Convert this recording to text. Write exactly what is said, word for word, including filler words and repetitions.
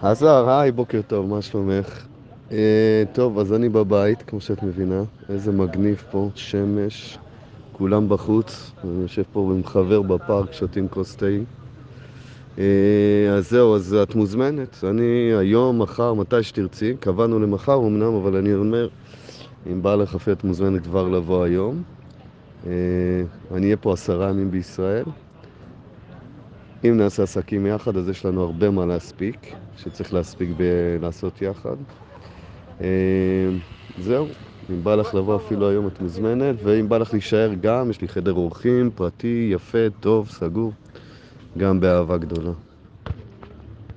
עזר, היי, בוקר טוב, מה שלומך? אה, טוב, אז אני בבית, כמו שאת מבינה. איזה מגניב פה, שמש, כולם בחוץ. אני יושב פה עם חבר בפארק, שותים כוס תה. אה, אז זהו, אז את מוזמנת. אני היום, מחר, מתי שתרצי. קבענו למחר אמנם, אבל אני אומר, אם בא לך את מוזמנת כבר לבוא היום. אה, אני אהיה פה עשרה ימים בישראל. אם נעשה עסקים יחד, אז יש לנו הרבה מה להספיק, שצריך להספיק ב- לעשות יחד. אה, זהו, אם בא לך לבוא אפילו היום את מוזמנת, ואם בא לך להישאר גם, יש לי חדר אורחים, פרטי, יפה, טוב, סגור, גם באהבה גדולה.